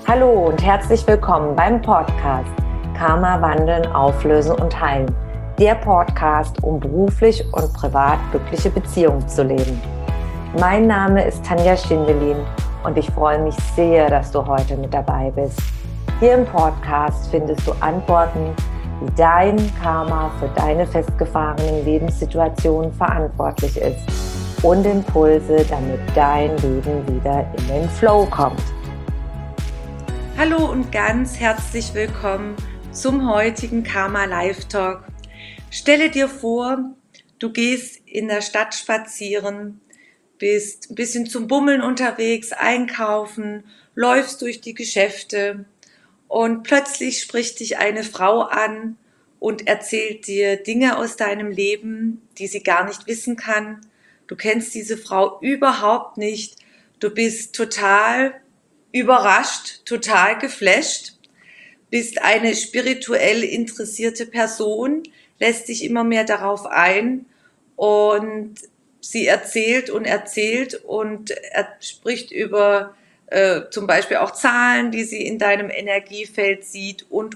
Hallo und herzlich willkommen beim Podcast Karma wandeln, auflösen und heilen. Der Podcast, um beruflich und privat glückliche Beziehungen zu leben. Mein Name ist Tanja Schindelin und ich freue mich sehr, dass du heute mit dabei bist. Hier im Podcast findest du Antworten, wie dein Karma für deine festgefahrenen Lebenssituationen verantwortlich ist und Impulse, damit dein Leben wieder in den Flow kommt. Hallo und ganz herzlich willkommen zum heutigen Karma Live Talk. Stelle dir vor, du gehst in der Stadt spazieren, bist ein bisschen zum Bummeln unterwegs, einkaufen, läufst durch die Geschäfte und plötzlich spricht dich eine Frau an und erzählt dir Dinge aus deinem Leben, die sie gar nicht wissen kann. Du kennst diese Frau überhaupt nicht. Du bist total überrascht, total geflasht, bist eine spirituell interessierte Person, lässt dich immer mehr darauf ein und sie erzählt und spricht über zum Beispiel auch Zahlen, die sie in deinem Energiefeld sieht und.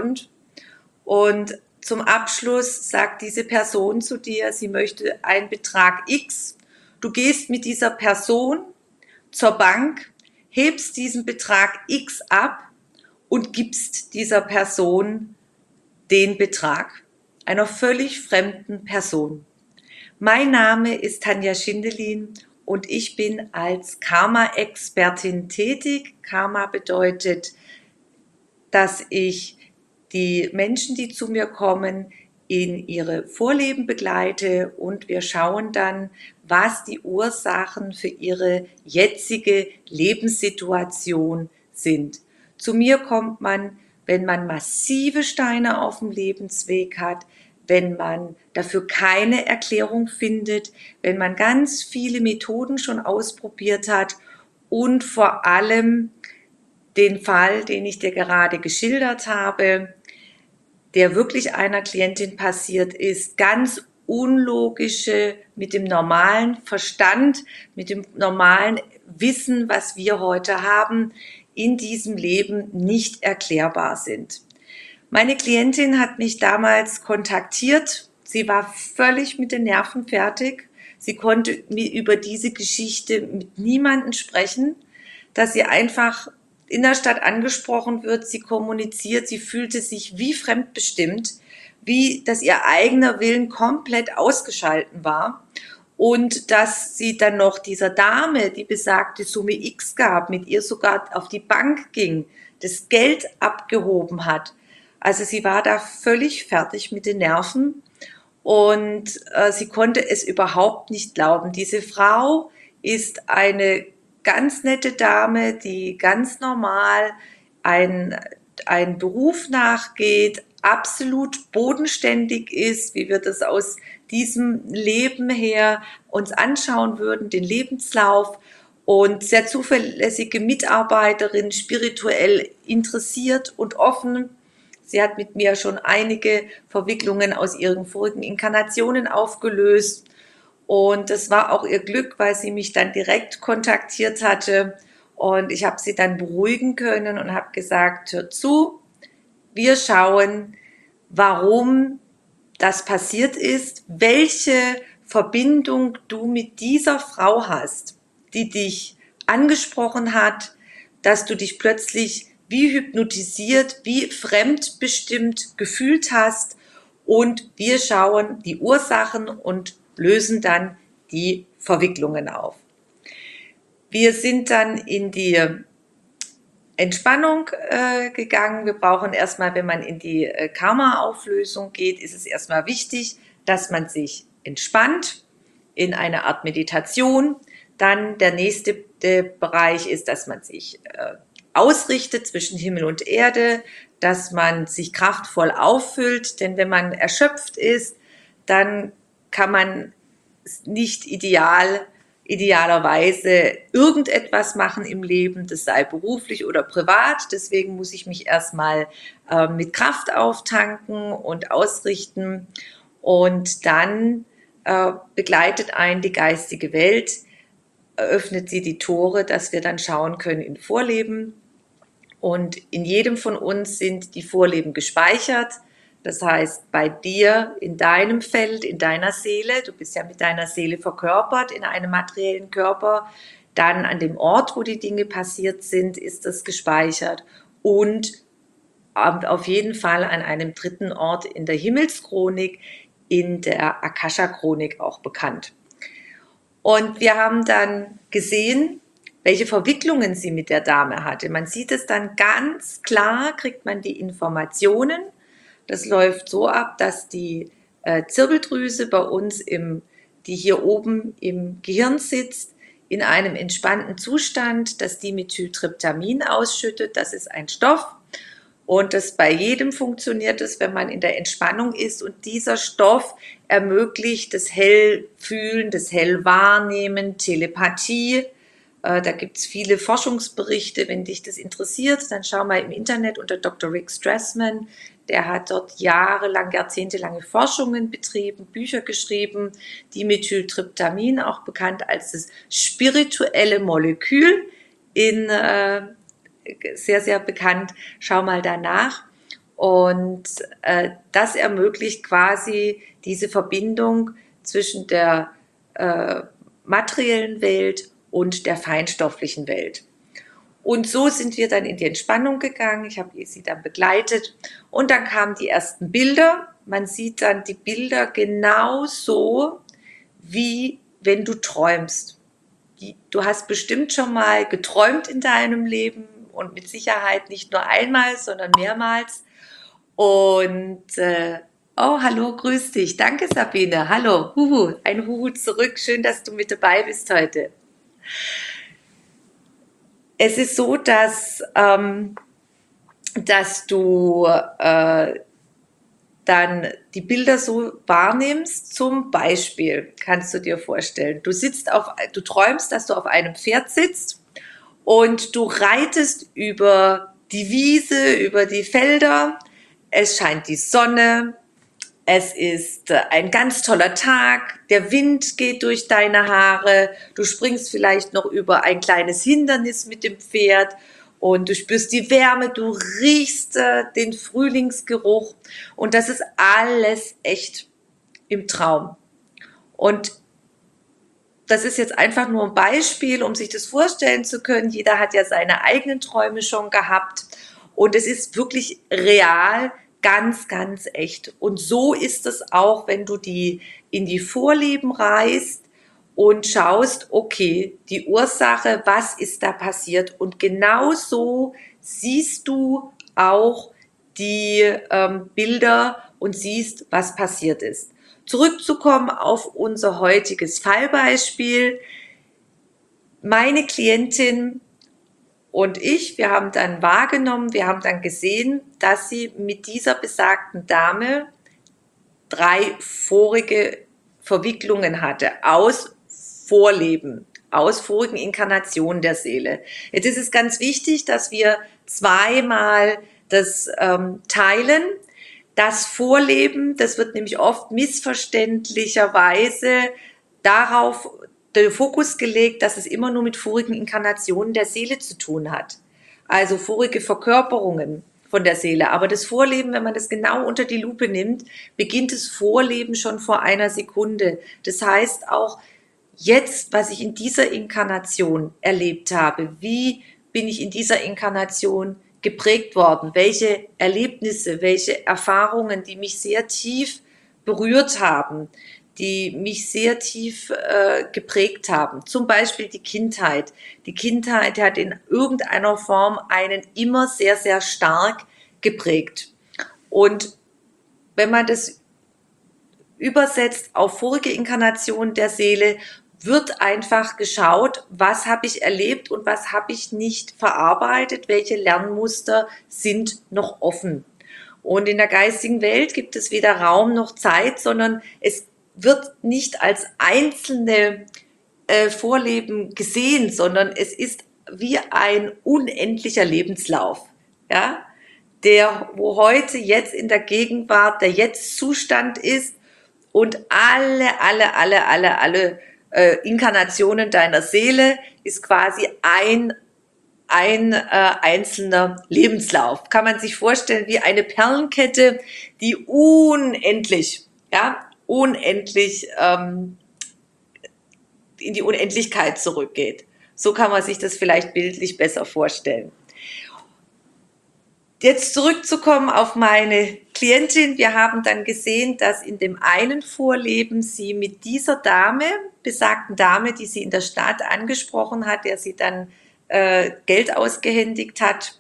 Und zum Abschluss sagt diese Person zu dir, sie möchte einen Betrag X. Du gehst mit dieser Person zur Bank, hebst diesen Betrag X ab und gibst dieser Person den Betrag, einer völlig fremden Person. Mein Name ist Tanja Schindelin und ich bin als Karma-Expertin tätig. Karma bedeutet, dass ich die Menschen, die zu mir kommen, in ihre Vorleben begleite und wir schauen dann, was die Ursachen für ihre jetzige Lebenssituation sind. Zu mir kommt man, wenn man massive Steine auf dem Lebensweg hat, wenn man dafür keine Erklärung findet, wenn man ganz viele Methoden schon ausprobiert hat und vor allem den Fall, den ich dir gerade geschildert habe, der wirklich einer Klientin passiert ist, ganz unlogische, mit dem normalen Verstand, mit dem normalen Wissen, was wir heute haben, in diesem Leben nicht erklärbar sind. Meine Klientin hat mich damals kontaktiert. Sie war völlig mit den Nerven fertig. Sie konnte über diese Geschichte mit niemandem sprechen, dass sie einfach in der Stadt angesprochen wird, sie kommuniziert, sie fühlte sich wie fremdbestimmt, wie dass ihr eigener Willen komplett ausgeschalten war und dass sie dann noch dieser Dame die besagte Summe X gab, mit ihr sogar auf die Bank ging, das Geld abgehoben hat. Also sie war da völlig fertig mit den Nerven und sie konnte es überhaupt nicht glauben. Diese Frau ist eine ganz nette Dame, die ganz normal einen Beruf nachgeht, absolut bodenständig ist, wie wir das aus diesem Leben her uns anschauen würden, den Lebenslauf, und sehr zuverlässige Mitarbeiterin, spirituell interessiert und offen. Sie hat mit mir schon einige Verwicklungen aus ihren vorigen Inkarnationen aufgelöst. Und das war auch ihr Glück, weil sie mich dann direkt kontaktiert hatte. Und ich habe sie dann beruhigen können und habe gesagt, hör zu, wir schauen, warum das passiert ist, welche Verbindung du mit dieser Frau hast, die dich angesprochen hat, dass du dich plötzlich wie hypnotisiert, wie fremdbestimmt gefühlt hast. Und wir schauen die Ursachen und lösen dann die Verwicklungen auf. Wir sind dann in die Entspannung gegangen. Wir brauchen erstmal, wenn man in die Karma-Auflösung geht, ist es erstmal wichtig, dass man sich entspannt in eine Art Meditation. Dann der nächste Bereich ist, dass man sich ausrichtet zwischen Himmel und Erde, dass man sich kraftvoll auffüllt, denn wenn man erschöpft ist, dann kann man nicht idealerweise irgendetwas machen im Leben, das sei beruflich oder privat. Deswegen muss ich mich erstmal mit Kraft auftanken und ausrichten. Und dann begleitet einen die geistige Welt, eröffnet sie die Tore, dass wir dann schauen können in Vorleben. Und in jedem von uns sind die Vorleben gespeichert. Das heißt, bei dir, in deinem Feld, in deiner Seele, du bist ja mit deiner Seele verkörpert in einem materiellen Körper, dann an dem Ort, wo die Dinge passiert sind, ist das gespeichert. Und auf jeden Fall an einem dritten Ort in der Himmelschronik, in der Akasha-Chronik auch bekannt. Und wir haben dann gesehen, welche Verwicklungen sie mit der Dame hatte. Man sieht es dann ganz klar, kriegt man die Informationen. Das läuft so ab, dass die Zirbeldrüse bei uns, die hier oben im Gehirn sitzt, in einem entspannten Zustand, dass die Methyltryptamin ausschüttet. Das ist ein Stoff. Und das bei jedem funktioniert es, wenn man in der Entspannung ist. Und dieser Stoff ermöglicht das Hellfühlen, das Hellwahrnehmen, Telepathie. Da gibt es viele Forschungsberichte. Wenn dich das interessiert, dann schau mal im Internet unter Dr. Rick Strassman. Der hat dort jahrelang, jahrzehntelange Forschungen betrieben, Bücher geschrieben. Dimethyltryptamin, auch bekannt als das spirituelle Molekül, sehr, sehr bekannt. Schau mal danach. Und das ermöglicht quasi diese Verbindung zwischen der materiellen Welt und der feinstofflichen Welt. Und so sind wir dann in die Entspannung gegangen. Ich habe sie dann begleitet. Und dann kamen die ersten Bilder. Man sieht dann die Bilder genauso, wie wenn du träumst. Du hast bestimmt schon mal geträumt in deinem Leben und mit Sicherheit nicht nur einmal, sondern mehrmals. Und oh, hallo, grüß dich. Danke, Sabine. Hallo, Huhu, ein Huhu zurück. Schön, dass du mit dabei bist heute. Es ist so, dass du dann die Bilder so wahrnimmst. Zum Beispiel kannst du dir vorstellen, du träumst, dass du auf einem Pferd sitzt und du reitest über die Wiese, über die Felder. Es scheint die Sonne. Es ist ein ganz toller Tag, der Wind geht durch deine Haare, du springst vielleicht noch über ein kleines Hindernis mit dem Pferd und du spürst die Wärme, du riechst den Frühlingsgeruch und das ist alles echt im Traum. Und das ist jetzt einfach nur ein Beispiel, um sich das vorstellen zu können. Jeder hat ja seine eigenen Träume schon gehabt und es ist wirklich real, ganz, ganz echt. Und so ist es auch, wenn du in die Vorleben reist und schaust, okay, die Ursache, was ist da passiert? Und genau so siehst du auch die Bilder und siehst, was passiert ist. Zurückzukommen auf unser heutiges Fallbeispiel. Meine Klientin und wir haben dann wahrgenommen, wir haben dann gesehen, dass sie mit dieser besagten Dame 3 vorige Verwicklungen hatte aus Vorleben, aus vorigen Inkarnationen der Seele. Jetzt ist es ganz wichtig, dass wir zweimal das teilen. Das Vorleben, das wird nämlich oft missverständlicherweise darauf den Fokus gelegt, dass es immer nur mit vorigen Inkarnationen der Seele zu tun hat. Also vorige Verkörperungen von der Seele. Aber das Vorleben, wenn man das genau unter die Lupe nimmt, beginnt das Vorleben schon vor einer Sekunde. Das heißt auch jetzt, was ich in dieser Inkarnation erlebt habe, wie bin ich in dieser Inkarnation geprägt worden, welche Erlebnisse, welche Erfahrungen, die mich sehr tief berührt haben, die mich sehr tief geprägt haben. Zum Beispiel die Kindheit. Die Kindheit hat in irgendeiner Form einen immer sehr, sehr stark geprägt. Und wenn man das übersetzt auf vorige Inkarnationen der Seele, wird einfach geschaut, was habe ich erlebt und was habe ich nicht verarbeitet, welche Lernmuster sind noch offen. Und in der geistigen Welt gibt es weder Raum noch Zeit, sondern es wird nicht als einzelne Vorleben gesehen, sondern es ist wie ein unendlicher Lebenslauf, ja, wo heute jetzt in der Gegenwart der Jetzt-Zustand ist und alle Inkarnationen deiner Seele ist quasi ein ein einzelner Lebenslauf. Kann man sich vorstellen wie eine Perlenkette, die unendlich, ja, unendlich in die Unendlichkeit zurückgeht. So kann man sich das vielleicht bildlich besser vorstellen. Jetzt zurückzukommen auf meine Klientin. Wir haben dann gesehen, dass in dem einen Vorleben sie mit dieser Dame, besagten Dame, die sie in der Stadt angesprochen hat, der sie dann Geld ausgehändigt hat,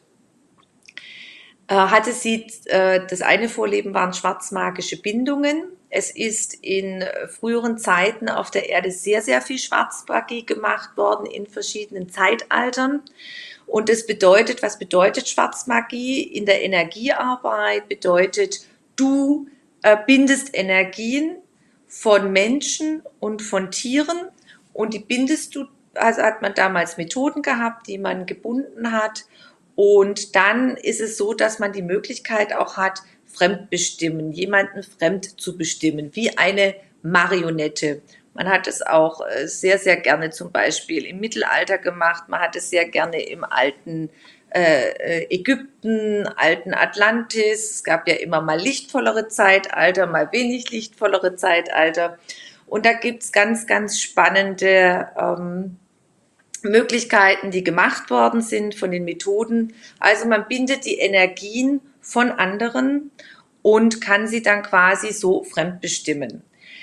hatte sie, das eine Vorleben waren schwarzmagische Bindungen. Es ist in früheren Zeiten auf der Erde sehr, sehr viel Schwarzmagie gemacht worden in verschiedenen Zeitaltern. Und das bedeutet, was bedeutet Schwarzmagie? In der Energiearbeit bedeutet, du bindest Energien von Menschen und von Tieren und die bindest du, also hat man damals Methoden gehabt, die man gebunden hat. Und dann ist es so, dass man die Möglichkeit auch hat, fremdbestimmen, jemanden fremd zu bestimmen, wie eine Marionette. Man hat es auch sehr, sehr gerne zum Beispiel im Mittelalter gemacht. Man hat es sehr gerne im alten Ägypten, alten Atlantis. Es gab ja immer mal lichtvollere Zeitalter, mal wenig lichtvollere Zeitalter. Und da gibt's ganz, ganz spannende Möglichkeiten, die gemacht worden sind von den Methoden. Also man bindet die Energien von anderen und kann sie dann quasi so fremdbestimmen.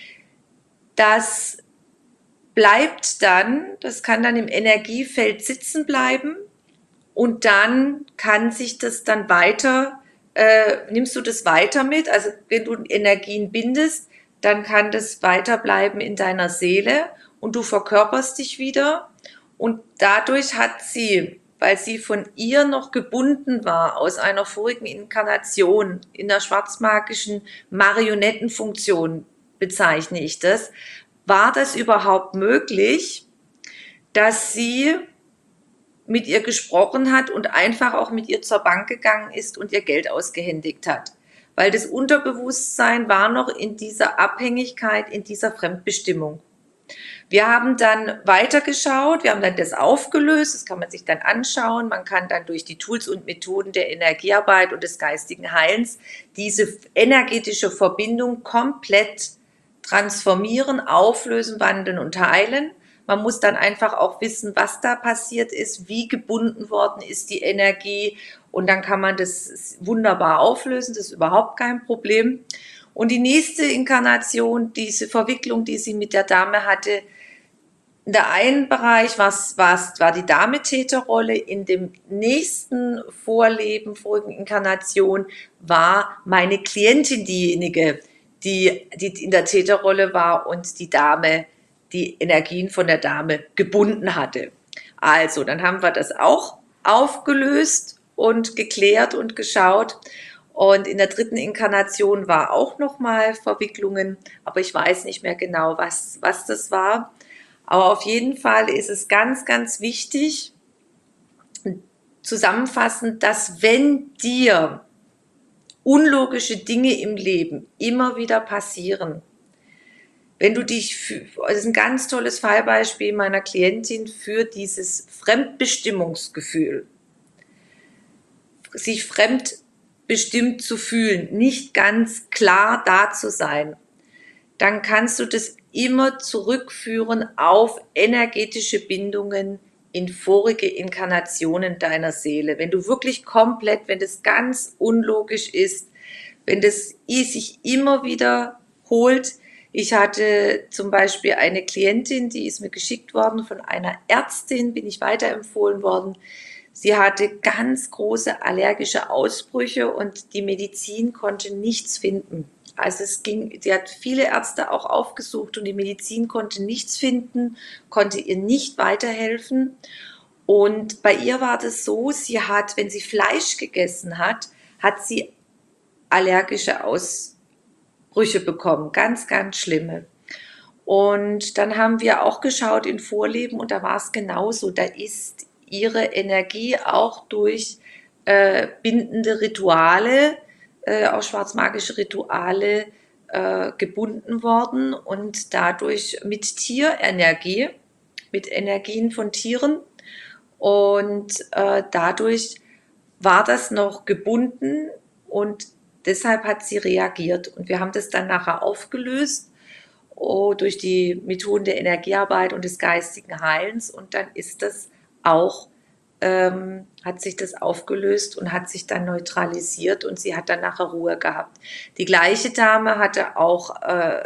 Das bleibt dann, das kann dann im Energiefeld sitzen bleiben und dann kann sich das dann weiter, nimmst du das weiter mit, also wenn du Energien bindest, dann kann das weiterbleiben in deiner Seele und du verkörperst dich wieder und dadurch hat sie, weil sie von ihr noch gebunden war aus einer vorigen Inkarnation in der schwarzmagischen Marionettenfunktion, bezeichne ich das, war das überhaupt möglich, dass sie mit ihr gesprochen hat und einfach auch mit ihr zur Bank gegangen ist und ihr Geld ausgehändigt hat. Weil das Unterbewusstsein war noch in dieser Abhängigkeit, in dieser Fremdbestimmung. Wir haben dann weitergeschaut, wir haben dann das aufgelöst, das kann man sich dann anschauen. Man kann dann durch die Tools und Methoden der Energiearbeit und des geistigen Heilens diese energetische Verbindung komplett transformieren, auflösen, wandeln und heilen. Man muss dann einfach auch wissen, was da passiert ist, wie gebunden worden ist die Energie und dann kann man das wunderbar auflösen, das ist überhaupt kein Problem. Und die nächste Inkarnation, diese Verwicklung, die sie mit der Dame hatte, in der einen Bereich war die Dame Täterrolle, in dem nächsten Vorleben, vorigen Inkarnation, war meine Klientin diejenige, die in der Täterrolle war und die Dame, die Energien von der Dame gebunden hatte. Also, dann haben wir das auch aufgelöst und geklärt und geschaut. Und in der dritten Inkarnation war auch nochmal Verwicklungen, aber ich weiß nicht mehr genau, was das war. Aber auf jeden Fall ist es ganz, ganz wichtig, zusammenfassend, dass wenn dir unlogische Dinge im Leben immer wieder passieren, wenn du dich, das ist ein ganz tolles Fallbeispiel meiner Klientin für dieses Fremdbestimmungsgefühl, sich fremdbestimmt zu fühlen, nicht ganz klar da zu sein, dann kannst du das immer zurückführen auf energetische Bindungen in vorige Inkarnationen deiner Seele. Wenn du wirklich komplett, wenn das ganz unlogisch ist, wenn das sich immer wieder holt. Ich hatte zum Beispiel eine Klientin, die ist mir geschickt worden von einer Ärztin, bin ich weiterempfohlen worden. Sie hatte ganz große allergische Ausbrüche und die Medizin konnte nichts finden. Also die hat viele Ärzte auch aufgesucht und die Medizin konnte nichts finden, konnte ihr nicht weiterhelfen. Und bei ihr war das so, sie hat, wenn sie Fleisch gegessen hat, hat sie allergische Ausbrüche bekommen, ganz, ganz schlimme. Und dann haben wir auch geschaut in Vorleben und da war es genauso. Da ist ihre Energie auch durch bindende Rituale, auch schwarzmagische Rituale gebunden worden und dadurch mit Tierenergie, mit Energien von Tieren. Und dadurch war das noch gebunden und deshalb hat sie reagiert. Und wir haben das dann nachher aufgelöst durch die Methoden der Energiearbeit und des geistigen Heilens. Und dann ist das auch, hat sich das aufgelöst und hat sich dann neutralisiert und sie hat dann nachher Ruhe gehabt. Die gleiche Dame hatte auch,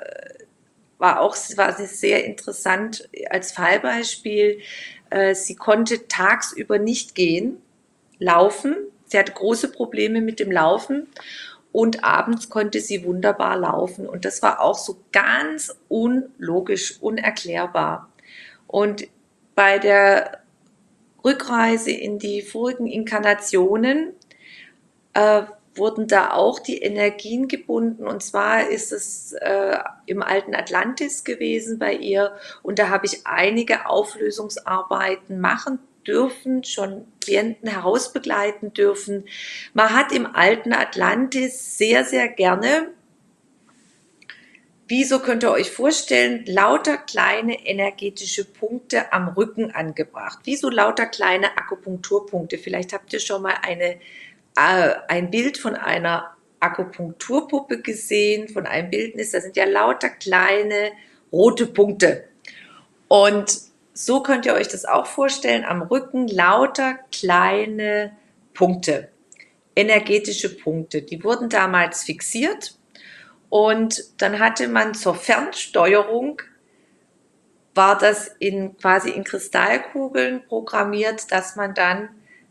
war sehr interessant als Fallbeispiel. Sie konnte tagsüber nicht gehen, laufen. Sie hatte große Probleme mit dem Laufen und abends konnte sie wunderbar laufen. Und das war auch so ganz unlogisch, unerklärbar. Und bei der Rückreise in die vorigen Inkarnationen wurden da auch die Energien gebunden. Und zwar ist es im alten Atlantis gewesen bei ihr. Und da habe ich einige Auflösungsarbeiten machen dürfen, schon Klienten herausbegleiten dürfen. Man hat im alten Atlantis sehr, sehr gerne, wieso könnt ihr euch vorstellen, lauter kleine energetische Punkte am Rücken angebracht. Wie so lauter kleine Akupunkturpunkte. Vielleicht habt ihr schon mal ein Bild von einer Akupunkturpuppe gesehen, von einem Bildnis. Da sind ja lauter kleine rote Punkte. Und so könnt ihr euch das auch vorstellen, am Rücken lauter kleine Punkte, energetische Punkte. Die wurden damals fixiert und dann hatte man zur Fernsteuerung, war das quasi in Kristallkugeln programmiert, dass man dann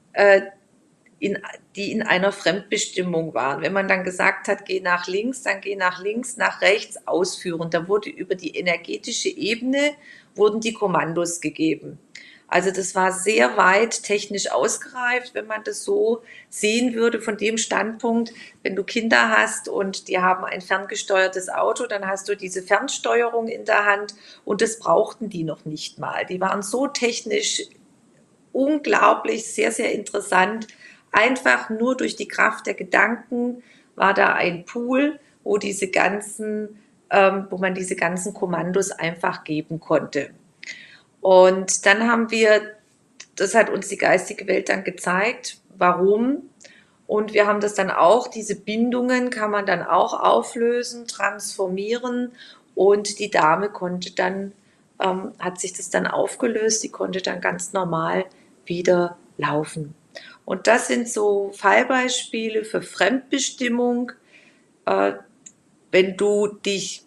die in einer Fremdbestimmung waren. Wenn man dann gesagt hat, geh nach links, dann geh nach links, nach rechts, ausführen. Da wurde über die energetische Ebene, wurden die Kommandos gegeben. Also das war sehr weit technisch ausgereift, wenn man das so sehen würde von dem Standpunkt, wenn du Kinder hast und die haben ein ferngesteuertes Auto, dann hast du diese Fernsteuerung in der Hand und das brauchten die noch nicht mal. Die waren so technisch unglaublich, sehr, sehr interessant. Einfach nur durch die Kraft der Gedanken war da ein Pool, wo man diese ganzen Kommandos einfach geben konnte. Und dann das hat uns die geistige Welt dann gezeigt, warum. Und wir haben das dann auch, diese Bindungen kann man dann auch auflösen, transformieren. Und die Dame konnte dann, hat sich das dann aufgelöst, die konnte dann ganz normal wieder laufen. Und das sind so Fallbeispiele für Fremdbestimmung, wenn du dich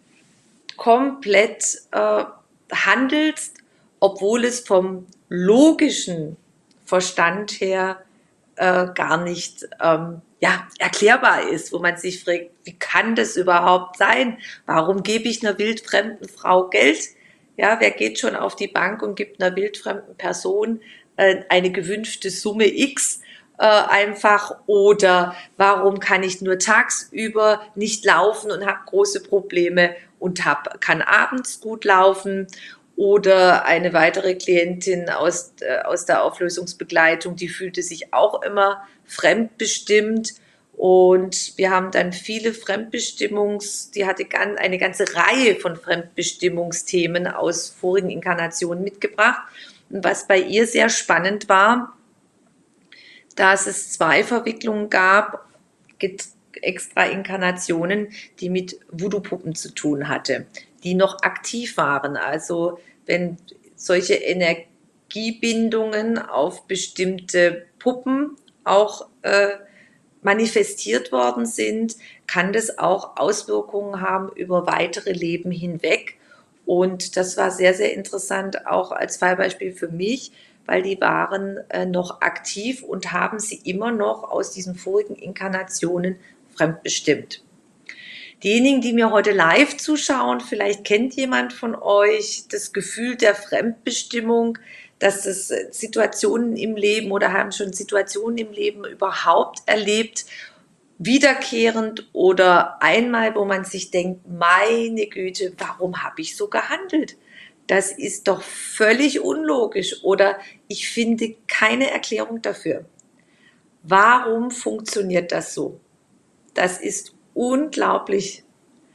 komplett handelst, obwohl es vom logischen Verstand her gar nicht erklärbar ist, wo man sich fragt, wie kann das überhaupt sein? Warum gebe ich einer wildfremden Frau Geld? Ja, wer geht schon auf die Bank und gibt einer wildfremden Person eine gewünschte Summe X einfach? Oder warum kann ich nur tagsüber nicht laufen und habe große Probleme und kann abends gut laufen? Oder eine weitere Klientin aus der Auflösungsbegleitung, die fühlte sich auch immer fremdbestimmt. Und wir haben dann viele die hatte eine ganze Reihe von Fremdbestimmungsthemen aus vorigen Inkarnationen mitgebracht. Und was bei ihr sehr spannend war, dass es 2 Verwicklungen gab, extra Inkarnationen, die mit Voodoo-Puppen zu tun hatte, die noch aktiv waren. Also wenn solche Energiebindungen auf bestimmte Puppen auch manifestiert worden sind, kann das auch Auswirkungen haben über weitere Leben hinweg. Und das war sehr, sehr interessant, auch als Fallbeispiel für mich, weil die waren noch aktiv und haben sie immer noch aus diesen vorigen Inkarnationen fremdbestimmt. Diejenigen, die mir heute live zuschauen, vielleicht kennt jemand von euch das Gefühl der Fremdbestimmung, dass es Situationen im Leben oder haben schon Situationen im Leben überhaupt erlebt, wiederkehrend oder einmal, wo man sich denkt, meine Güte, warum habe ich so gehandelt? Das ist doch völlig unlogisch oder ich finde keine Erklärung dafür. Warum funktioniert das so? Das ist unglaublich.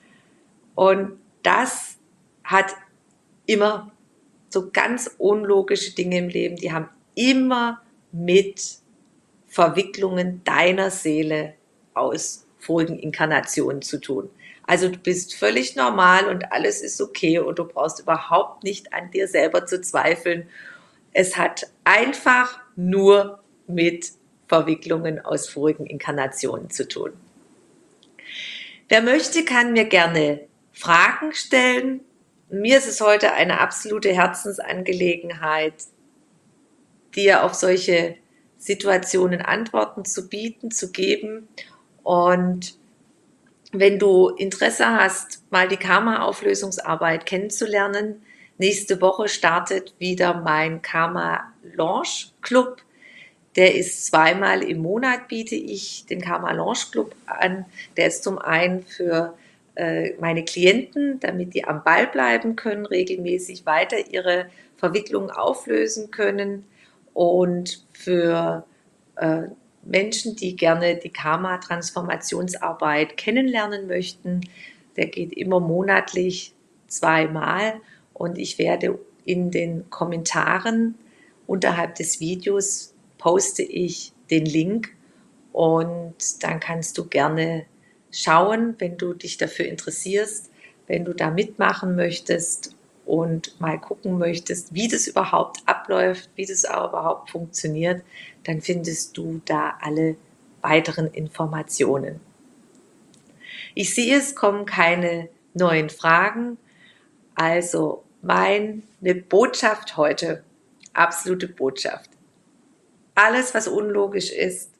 Und das hat immer so ganz unlogische Dinge im Leben, die haben immer mit Verwicklungen deiner Seele aus vorigen Inkarnationen zu tun. Also du bist völlig normal und alles ist okay und du brauchst überhaupt nicht an dir selber zu zweifeln. Es hat einfach nur mit Verwicklungen aus vorigen Inkarnationen zu tun. Wer möchte, kann mir gerne Fragen stellen. Mir ist es heute eine absolute Herzensangelegenheit, dir auf solche Situationen Antworten zu bieten, zu geben. Und wenn du Interesse hast, mal die Karma-Auflösungsarbeit kennenzulernen, nächste Woche startet wieder mein Karma-Launch-Club. Der ist zweimal im Monat, biete ich den Karma-Launch-Club an. Der ist zum einen für meine Klienten, damit die am Ball bleiben können, regelmäßig weiter ihre Verwicklungen auflösen können, und für Menschen, die gerne die Karma-Transformationsarbeit kennenlernen möchten. Der geht immer monatlich zweimal und ich werde in den Kommentaren unterhalb des Videos poste ich den Link und dann kannst du gerne schauen, wenn du dich dafür interessierst, wenn du da mitmachen möchtest und mal gucken möchtest, wie das überhaupt abläuft, wie das auch überhaupt funktioniert, dann findest du da alle weiteren Informationen. Ich sehe, es kommen keine neuen Fragen, also meine Botschaft heute, absolute Botschaft. Alles, was unlogisch ist.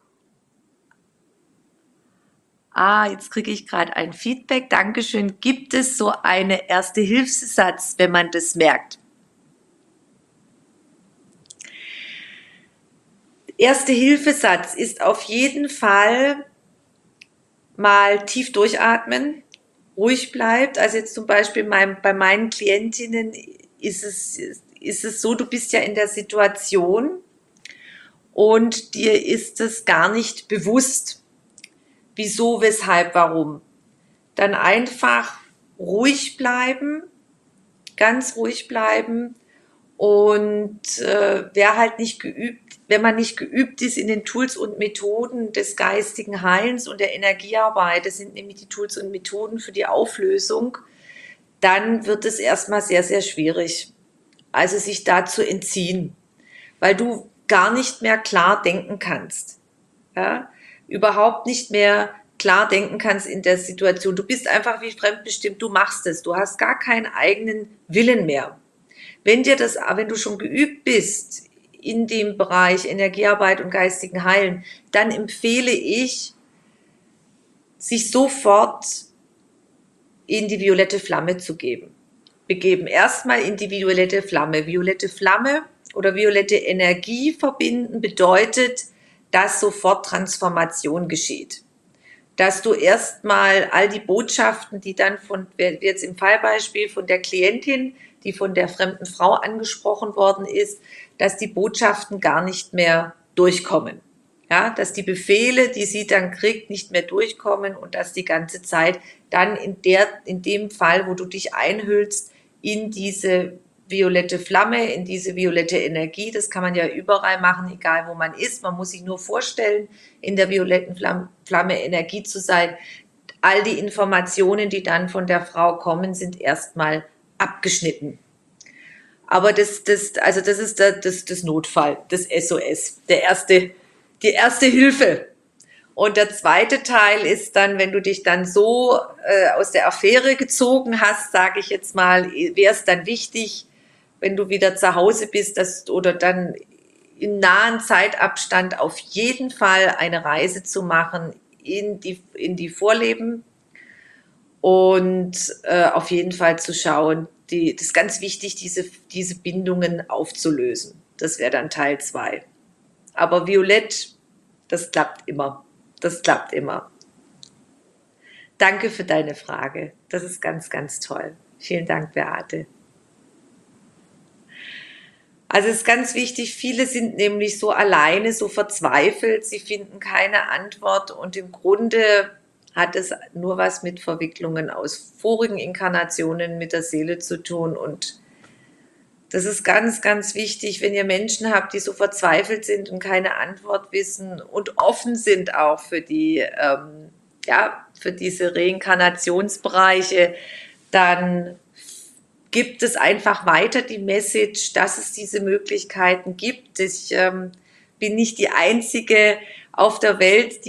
Jetzt kriege ich gerade ein Feedback. Dankeschön. Gibt es so einen Erste-Hilfssatz, wenn man das merkt? Erste-Hilfesatz ist auf jeden Fall mal tief durchatmen, ruhig bleibt. Also jetzt zum Beispiel bei meinen Klientinnen ist es so, du bist ja in der Situation und dir ist es gar nicht bewusst, wieso, weshalb, warum. Dann einfach ruhig bleiben, ganz ruhig bleiben. Und wenn man nicht geübt ist in den Tools und Methoden des geistigen Heilens und der Energiearbeit, das sind nämlich die Tools und Methoden für die Auflösung, dann wird es erstmal sehr, sehr schwierig, also sich da zu entziehen, weil du gar nicht mehr klar denken kannst. Ja? Überhaupt nicht mehr klar denken kannst in der Situation. Du bist einfach wie fremdbestimmt, du machst es, du hast gar keinen eigenen Willen mehr. Wenn du schon geübt bist in dem Bereich Energiearbeit und geistigen Heilen, dann empfehle ich, sich sofort in die violette Flamme zu begeben. Erstmal in die violette Flamme. Violette Flamme oder violette Energie verbinden bedeutet, dass sofort Transformation geschieht. Dass du erstmal all die Botschaften, die dann jetzt im Fallbeispiel von der Klientin, die von der fremden Frau angesprochen worden ist, dass die Botschaften gar nicht mehr durchkommen. Ja, dass die Befehle, die sie dann kriegt, nicht mehr durchkommen und dass die ganze Zeit dann in dem Fall, wo du dich einhüllst, in diese violette Flamme, in diese violette Energie, das kann man ja überall machen, egal wo man ist, man muss sich nur vorstellen, in der violetten Flamme Energie zu sein. All die Informationen, die dann von der Frau kommen, sind erstmal abgeschnitten. Aber das ist das Notfall, das SOS, die erste Hilfe. Und der zweite Teil ist dann, wenn du dich dann so aus der Affäre gezogen hast, sage ich jetzt mal, wäre es dann wichtig, wenn du wieder zu Hause bist, oder dann im nahen Zeitabstand auf jeden Fall eine Reise zu machen in die Vorleben und auf jeden Fall zu schauen, das ist ganz wichtig, diese Bindungen aufzulösen. Das wäre dann Teil 2. Aber violett, das klappt immer. Das klappt immer. Danke für deine Frage. Das ist ganz, ganz toll. Vielen Dank, Beate. Also es ist ganz wichtig, viele sind nämlich so alleine, so verzweifelt, sie finden keine Antwort und im Grunde hat es nur was mit Verwicklungen aus vorigen Inkarnationen mit der Seele zu tun und Das ist ganz, ganz wichtig, wenn ihr Menschen habt, die so verzweifelt sind und keine Antwort wissen und offen sind auch für für diese Reinkarnationsbereiche, dann gibt es einfach weiter die Message, dass es diese Möglichkeiten gibt. Ich bin nicht die Einzige auf der Welt,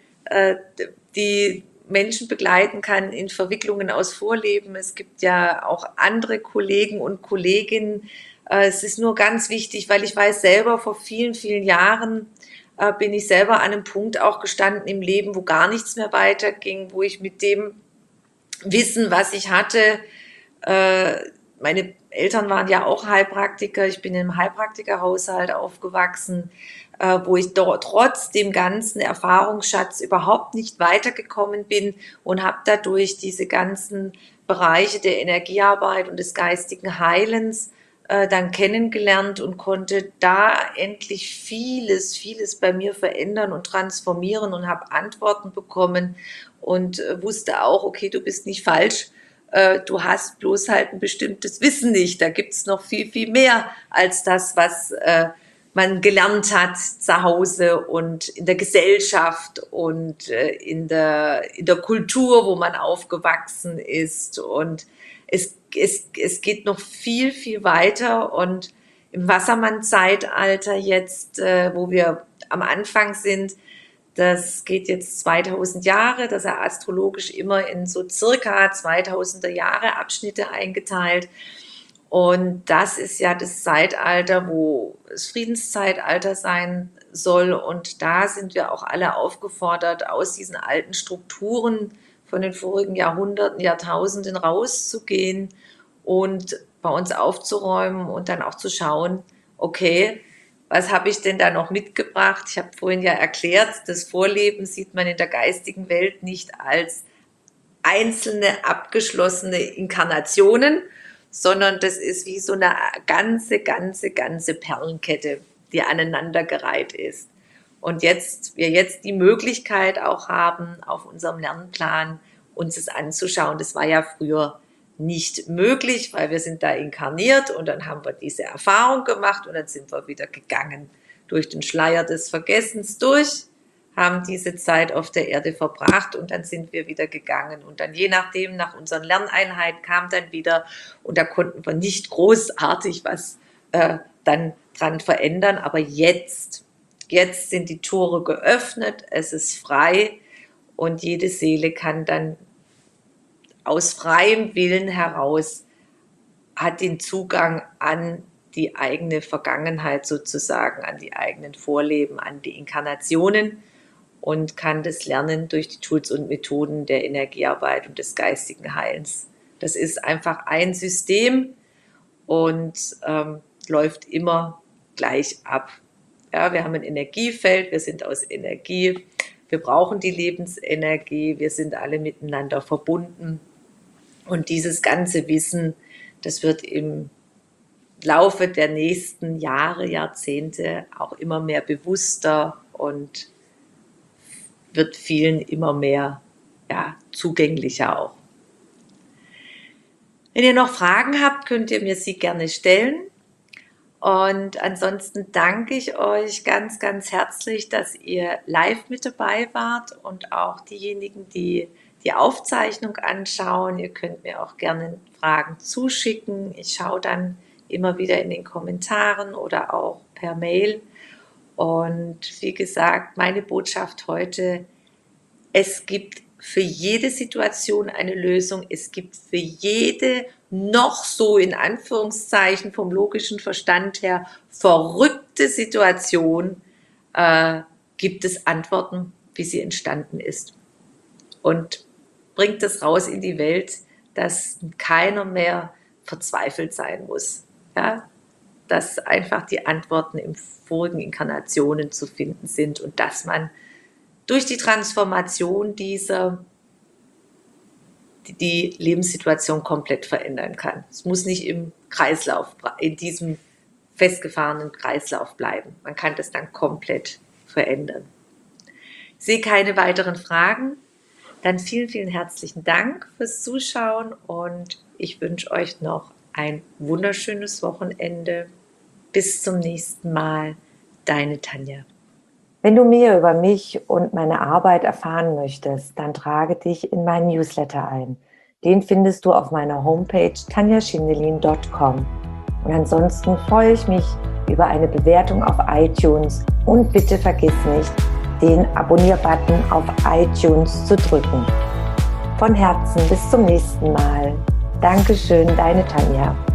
die Menschen begleiten kann in Verwicklungen aus Vorleben. Es gibt ja auch andere Kollegen und Kolleginnen. Es ist nur ganz wichtig, weil ich weiß selber, vor vielen, vielen Jahren bin ich selber an einem Punkt auch gestanden im Leben, wo gar nichts mehr weiterging, wo ich mit dem Wissen, was ich hatte, meine Eltern waren ja auch Heilpraktiker, ich bin im Heilpraktikerhaushalt aufgewachsen, wo ich dort trotz dem ganzen Erfahrungsschatz überhaupt nicht weitergekommen bin und habe dadurch diese ganzen Bereiche der Energiearbeit und des geistigen Heilens dann kennengelernt und konnte da endlich vieles bei mir verändern und transformieren und habe Antworten bekommen und wusste auch, okay, du bist nicht falsch, du hast bloß halt ein bestimmtes Wissen nicht. Da gibt's noch viel mehr als das, was man gelernt hat zu Hause und in der Gesellschaft und in der Kultur, wo man aufgewachsen ist. Und es geht noch viel weiter. Und im Wassermann-Zeitalter jetzt, wo wir am Anfang sind, das geht jetzt 2000 Jahre, das ist astrologisch immer in so circa 2000er Jahre Abschnitte eingeteilt. Und das ist ja das Zeitalter, wo es Friedenszeitalter sein soll. Und da sind wir auch alle aufgefordert, aus diesen alten Strukturen von den vorigen Jahrhunderten, Jahrtausenden rauszugehen und bei uns aufzuräumen und dann auch zu schauen, okay, was habe ich denn da noch mitgebracht? Ich habe vorhin ja erklärt, das Vorleben sieht man in der geistigen Welt nicht als einzelne abgeschlossene Inkarnationen, sondern das ist wie so eine ganze Perlenkette, die aneinandergereiht ist. Und wir jetzt die Möglichkeit auch haben, auf unserem Lernplan uns es anzuschauen. Das war ja früher nicht möglich, weil wir sind da inkarniert und dann haben wir diese Erfahrung gemacht und dann sind wir wieder gegangen durch den Schleier des Vergessens durch, haben diese Zeit auf der Erde verbracht und dann sind wir wieder gegangen. Und dann je nachdem, nach unseren Lerneinheiten kam dann wieder und da konnten wir nicht großartig was dann dran verändern. Aber jetzt sind die Tore geöffnet, es ist frei und jede Seele kann dann aus freiem Willen heraus, hat den Zugang an die eigene Vergangenheit sozusagen, an die eigenen Vorleben, an die Inkarnationen und kann das lernen durch die Tools und Methoden der Energiearbeit und des geistigen Heilens. Das ist einfach ein System und läuft immer gleich ab. Ja, wir haben ein Energiefeld, wir sind aus Energie, wir brauchen die Lebensenergie, wir sind alle miteinander verbunden. Und dieses ganze Wissen, das wird im Laufe der nächsten Jahre, Jahrzehnte auch immer mehr bewusster und wird vielen immer mehr zugänglicher auch. Wenn ihr noch Fragen habt, könnt ihr mir sie gerne stellen. Und ansonsten danke ich euch ganz herzlich, dass ihr live mit dabei wart und auch diejenigen, die die Aufzeichnung anschauen. Ihr könnt mir auch gerne Fragen zuschicken. Ich schaue dann immer wieder in den Kommentaren oder auch per Mail. Und wie gesagt, meine Botschaft heute, es gibt für jede Situation eine Lösung. Es gibt für jede noch so in Anführungszeichen vom logischen Verstand her verrückte Situation, gibt es Antworten, wie sie entstanden ist. Und bringt es raus in die Welt, dass keiner mehr verzweifelt sein muss. Ja? Dass einfach die Antworten in vorigen Inkarnationen zu finden sind und dass man durch die Transformation die Lebenssituation komplett verändern kann. Es muss nicht im Kreislauf, in diesem festgefahrenen Kreislauf bleiben. Man kann das dann komplett verändern. Ich sehe keine weiteren Fragen. Dann vielen herzlichen Dank fürs Zuschauen und ich wünsche euch noch ein wunderschönes Wochenende. Bis zum nächsten Mal, deine Tanja. Wenn du mehr über mich und meine Arbeit erfahren möchtest, dann trage dich in meinen Newsletter ein. Den findest du auf meiner Homepage tanjaschindelin.com. Und ansonsten freue ich mich über eine Bewertung auf iTunes und bitte vergiss nicht, den Abonnier-Button auf iTunes zu drücken. Von Herzen bis zum nächsten Mal. Dankeschön, deine Tanja.